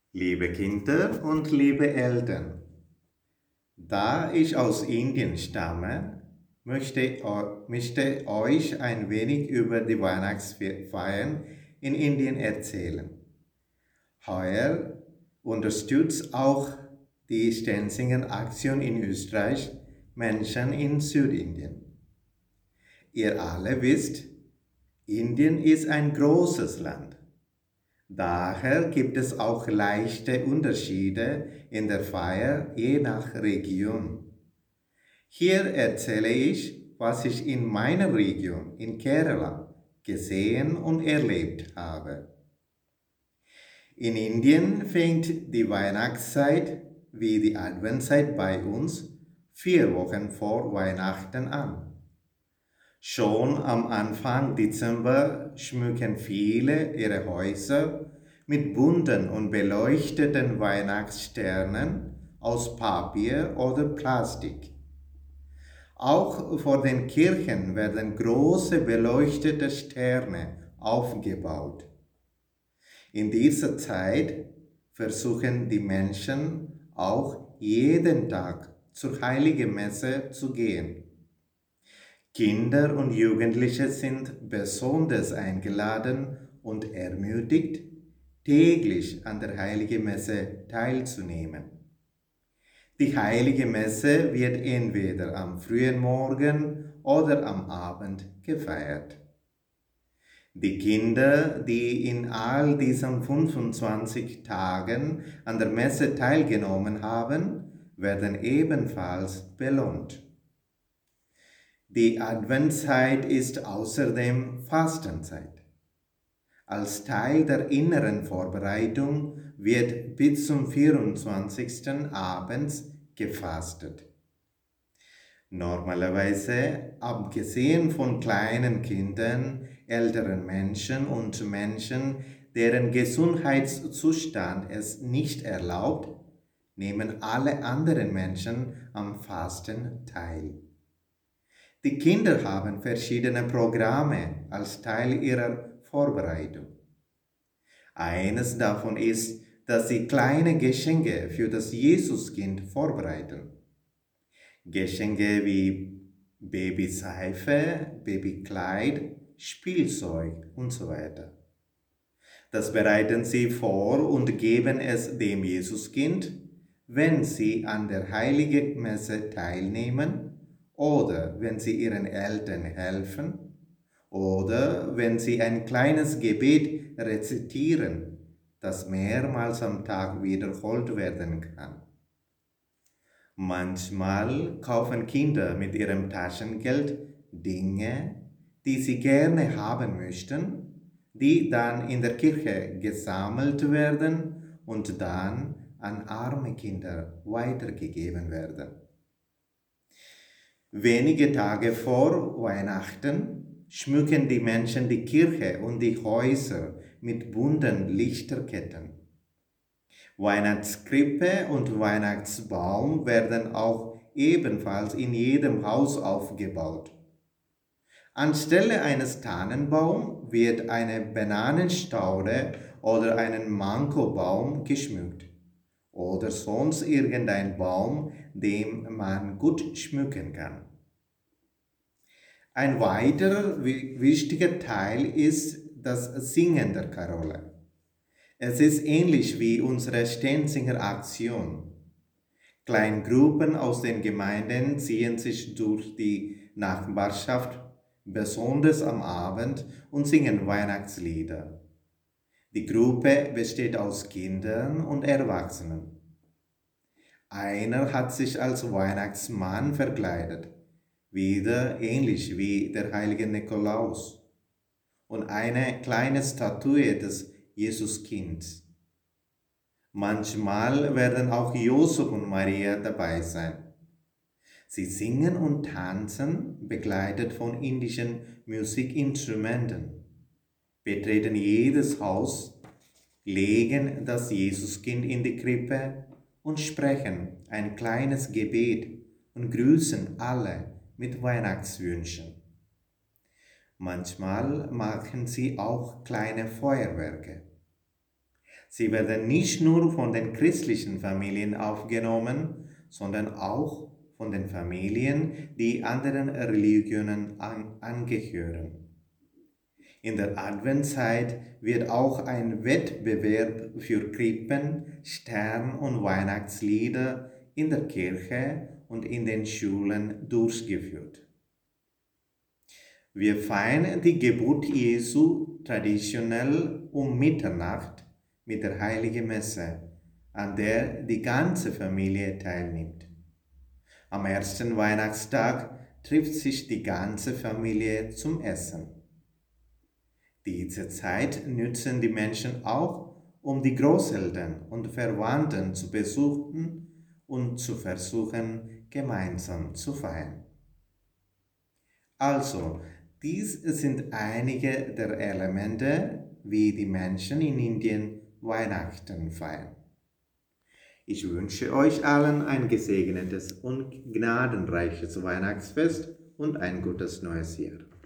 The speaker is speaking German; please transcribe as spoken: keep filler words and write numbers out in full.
Liebe Kinder und liebe Eltern, da ich aus Indien stamme, möchte, möchte euch ein wenig über die Weihnachtsfeiern in Indien erzählen. Heuer unterstützt auch die Stensinger Aktion in Österreich Menschen in Südindien. Ihr alle wisst, Indien ist ein großes Land. Daher gibt es auch leichte Unterschiede in der Feier je nach Region. Hier erzähle ich, was ich in meiner Region, in Kerala, gesehen und erlebt habe. In Indien fängt die Weihnachtszeit wie die Adventszeit bei uns vier Wochen vor Weihnachten an. Schon am Anfang Dezember schmücken viele ihre Häuser mit bunten und beleuchteten Weihnachtssternen aus Papier oder Plastik. Auch vor den Kirchen werden große beleuchtete Sterne aufgebaut. In dieser Zeit versuchen die Menschen auch jeden Tag zur Heiligen Messe zu gehen. Kinder und Jugendliche sind besonders eingeladen und ermutigt, täglich an der Heiligen Messe teilzunehmen. Die Heilige Messe wird entweder am frühen Morgen oder am Abend gefeiert. Die Kinder, die in all diesen fünfundzwanzig Tagen an der Messe teilgenommen haben, werden ebenfalls belohnt. Die Adventszeit ist außerdem Fastenzeit. Als Teil der inneren Vorbereitung wird bis zum vierundzwanzigsten abends gefastet. Normalerweise, abgesehen von kleinen Kindern, älteren Menschen und Menschen, deren Gesundheitszustand es nicht erlaubt, nehmen alle anderen Menschen am Fasten teil. Die Kinder haben verschiedene Programme als Teil ihrer Vorbereitung. Eines davon ist, dass sie kleine Geschenke für das Jesuskind vorbereiten. Geschenke wie Babyseife, Babykleid, Spielzeug und so weiter. Das bereiten sie vor und geben es dem Jesuskind, wenn sie an der Heiligen Messe teilnehmen oder wenn sie ihren Eltern helfen oder wenn sie ein kleines Gebet rezitieren, das mehrmals am Tag wiederholt werden kann. Manchmal kaufen Kinder mit ihrem Taschengeld Dinge, die sie gerne haben möchten, die dann in der Kirche gesammelt werden und dann an arme Kinder weitergegeben werden. Wenige Tage vor Weihnachten schmücken die Menschen die Kirche und die Häuser mit bunten Lichterketten. Weihnachtskrippe und Weihnachtsbaum werden auch ebenfalls in jedem Haus aufgebaut. Anstelle eines Tannenbaums wird eine Bananenstaude oder einen Mangobaum geschmückt oder sonst irgendein Baum, den man gut schmücken kann. Ein weiterer wichtiger Teil ist das Singen der Karolle. Es ist ähnlich wie unsere Stensinger Aktion. Kleingruppen aus den Gemeinden ziehen sich durch die Nachbarschaft, besonders am Abend, und singen Weihnachtslieder. Die Gruppe besteht aus Kindern und Erwachsenen. Einer hat sich als Weihnachtsmann verkleidet, wieder ähnlich wie der heilige Nikolaus, und eine kleine Statue des Jesuskinds. Manchmal werden auch Josef und Maria dabei sein. Sie singen und tanzen, begleitet von indischen Musikinstrumenten, betreten jedes Haus, legen das Jesuskind in die Krippe und sprechen ein kleines Gebet und grüßen alle mit Weihnachtswünschen. Manchmal machen sie auch kleine Feuerwerke. Sie werden nicht nur von den christlichen Familien aufgenommen, sondern auch von den Familien, die anderen Religionen an, angehören. In der Adventszeit wird auch ein Wettbewerb für Krippen, Stern- und Weihnachtslieder in der Kirche und in den Schulen durchgeführt. Wir feiern die Geburt Jesu traditionell um Mitternacht mit der Heiligen Messe, an der die ganze Familie teilnimmt. Am ersten Weihnachtstag trifft sich die ganze Familie zum Essen. Diese Zeit nützen die Menschen auch, um die Großeltern und Verwandten zu besuchen und zu versuchen, gemeinsam zu feiern. Also, dies sind einige der Elemente, wie die Menschen in Indien Weihnachten feiern. Ich wünsche euch allen ein gesegnetes und gnadenreiches Weihnachtsfest und ein gutes neues Jahr.